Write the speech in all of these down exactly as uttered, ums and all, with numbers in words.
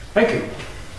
Thank you.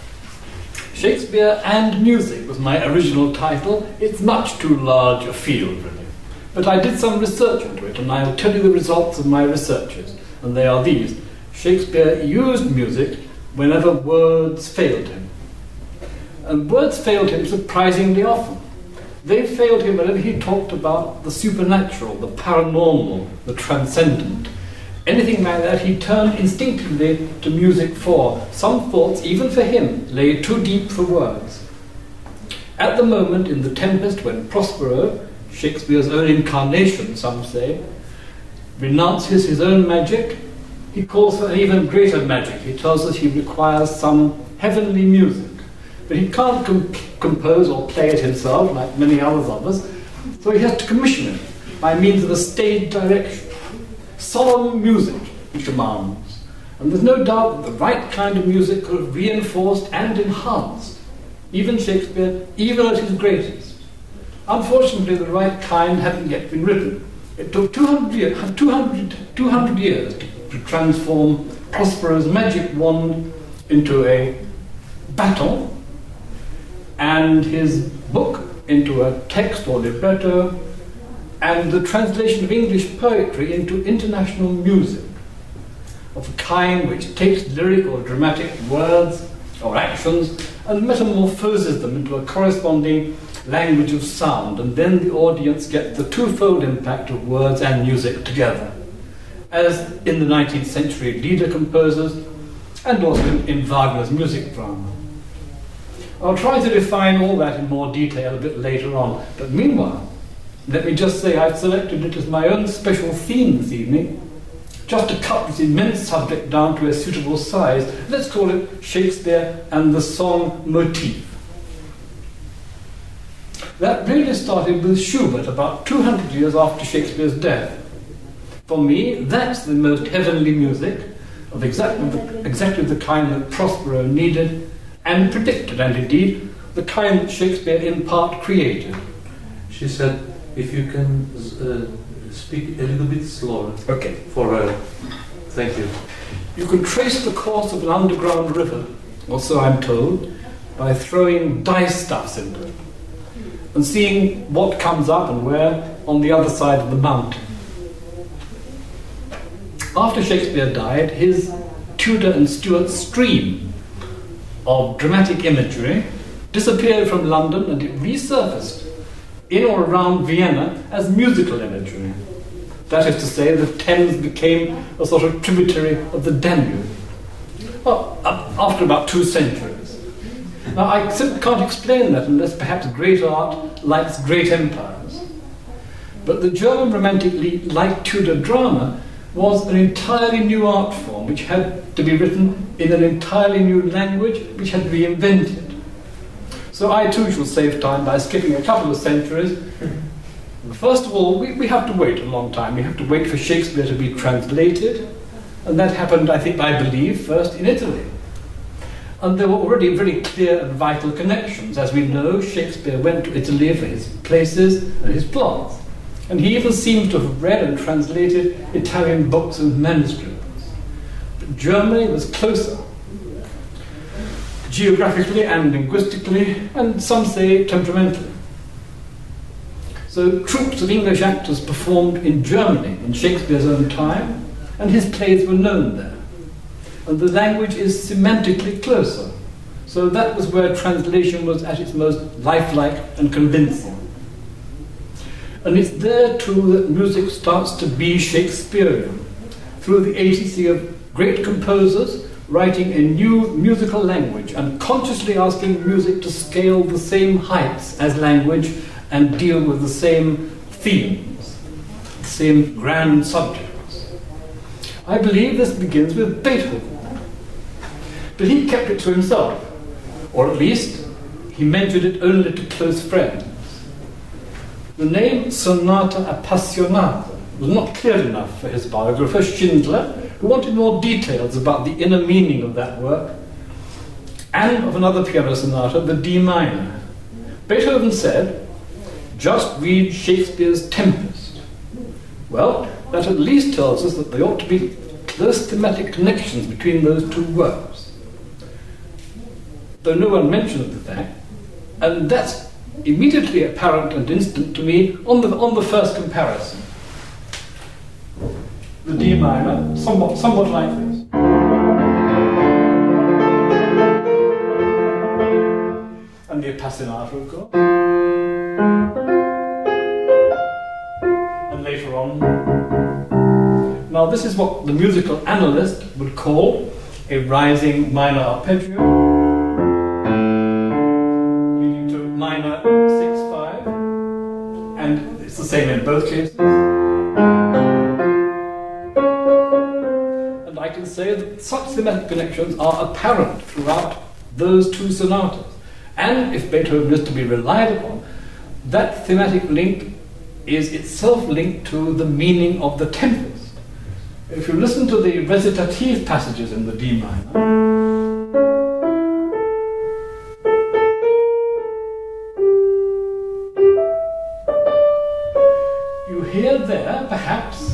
Shakespeare and Music was my original title. It's much too large a field, really. But I did some research into it, and I'll tell you the results of my researches. And they are these. Shakespeare used music whenever words failed him. And words failed him surprisingly often. They failed him whenever he talked about the supernatural, the paranormal, the transcendent. Anything like that he turned instinctively to music for. Some thoughts, even for him, lay too deep for words. At the moment in The Tempest, when Prospero, Shakespeare's own incarnation, some say, renounces his own magic, he calls for an even greater magic. He tells us he requires some heavenly music. But he can't comp compose or play it himself, like many others of us, so he has to commission it by means of a stage direction. Solemn music, he commands. And there's no doubt that the right kind of music could have reinforced and enhanced even Shakespeare, even at his greatest. Unfortunately, the right kind hadn't yet been written. It took two hundred years, two hundred, two hundred years to, to transform Prospero's magic wand into a baton, and his book into a text or libretto, and the translation of English poetry into international music of a kind which takes lyric or dramatic words or actions and metamorphoses them into a corresponding language of sound, and then the audience gets the twofold impact of words and music together, as in the nineteenth century Lieder composers and also in, in Wagner's music drama. I'll try to define all that in more detail a bit later on, but meanwhile, let me just say I've selected it as my own special theme this evening, just to cut this immense subject down to a suitable size. Let's call it Shakespeare and the Song Motif. That really started with Schubert about two hundred years after Shakespeare's death. For me, that's the most heavenly music of exactly the, exactly the kind that Prospero needed and predicted, and indeed the kind that Shakespeare in part created. She said, if you can uh, speak a little bit slower. Okay. For her. Thank you. You can trace the course of an underground river, or so I'm told, by throwing dye-stuffs into it and seeing what comes up and where on the other side of the mountain. After Shakespeare died, his Tudor and Stuart stream of dramatic imagery disappeared from London, and it resurfaced in or around Vienna as musical imagery. That is to say, the Thames became a sort of tributary of the Danube. Well, after about two centuries. Now, I simply can't explain that unless perhaps great art likes great empires. But the German Romantic League, like Tudor drama, was an entirely new art form which had to be written in an entirely new language which had to be invented. So I too shall save time by skipping a couple of centuries. First of all, we, we have to wait a long time. We have to wait for Shakespeare to be translated, and that happened, I think, I believe, first in Italy. And there were already very clear and vital connections. As we know, Shakespeare went to Italy for his places and his plots. And he even seems to have read and translated Italian books and manuscripts. But Germany was closer, geographically and linguistically, and some say temperamentally. So troops of English actors performed in Germany in Shakespeare's own time, and his plays were known there. And the language is semantically closer. So that was where translation was at its most lifelike and convincing. And it's there too that music starts to be Shakespearean, through the agency of great composers writing a new musical language and consciously asking music to scale the same heights as language and deal with the same themes, the same grand subjects. I believe this begins with Beethoven. But he kept it to himself, or at least he mentioned it only to close friends. The name Sonata Appassionata was not clear enough for his biographer, Schindler, who wanted more details about the inner meaning of that work, and of another piano sonata, the D minor. Beethoven said, just read Shakespeare's Tempest. Well, that at least tells us that there ought to be close thematic connections between those two works. though no one mentions the fact, and that's immediately apparent and instant to me on the, on the first comparison. The D minor, somewhat, somewhat like this. And the Appassionato, of course. And later on. Now this is what the musical analyst would call a rising minor arpeggio, leading to minor six five, and it's the same in both cases. And I can say that such thematic connections are apparent throughout those two sonatas. And if Beethoven is to be relied upon, that thematic link is itself linked to the meaning of the tempest. If you listen to the recitative passages in the D minor, you hear there, perhaps,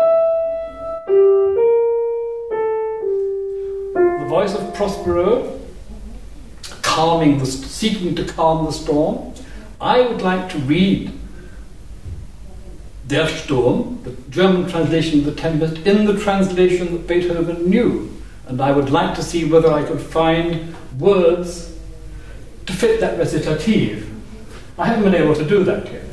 the voice of Prospero calming the, seeking to calm the storm. I would like to read Der Sturm, the German translation of The Tempest, in the translation that Beethoven knew. And I would like to see whether I could find words to fit that recitative. I haven't been able to do that yet.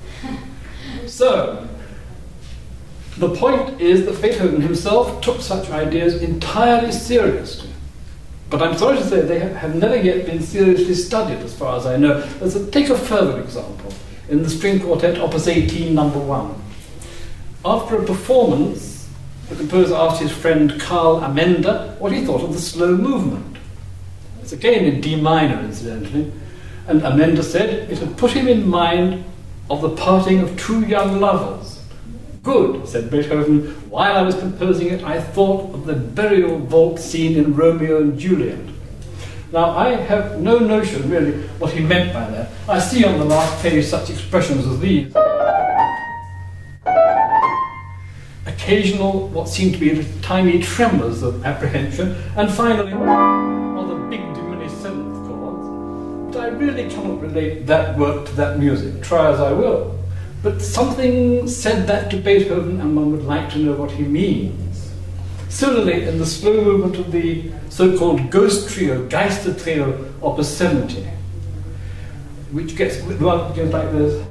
So, the point is that Beethoven himself took such ideas entirely seriously. But I'm sorry to say they have never yet been seriously studied, as far as I know. Let's take a further example. In the string quartet, opus eighteen, number one. After a performance, the composer asked his friend Karl Amender what he thought of the slow movement. It's again in D minor, incidentally. And Amender said it had put him in mind of the parting of two young lovers. Good, said Beethoven. While I was composing it, I thought of the burial vault scene in Romeo and Juliet. Now, I have no notion, really, what he meant by that. I see on the last page such expressions as these. Occasional, what seem to be tiny tremors of apprehension, and finally, rather big diminished seventh chords. But I really cannot relate that work to that music, try as I will. But something said that to Beethoven, and one would like to know what he means. Similarly, in the slow movement of the so-called Ghost Trio, Geister Trio, opus seventy, which gets, the one goes like this.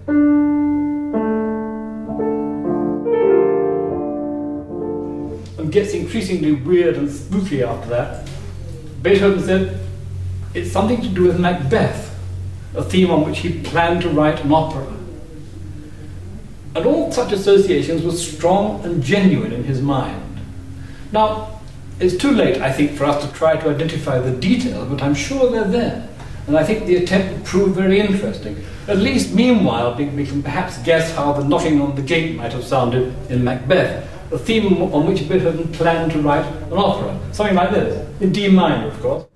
And gets increasingly weird and spooky after that. Beethoven said it's something to do with Macbeth, a theme on which he planned to write an opera. And all such associations were strong and genuine in his mind. Now, it's too late, I think, for us to try to identify the details, but I'm sure they're there. And I think the attempt will prove very interesting. At least, meanwhile, we can perhaps guess how the knocking on the gate might have sounded in Macbeth, a theme on which Beethoven planned to write an opera. Something like this, in D minor, of course.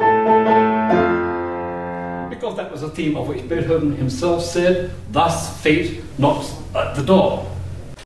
Because that was a theme of which Beethoven himself said, thus fate knocks at the door.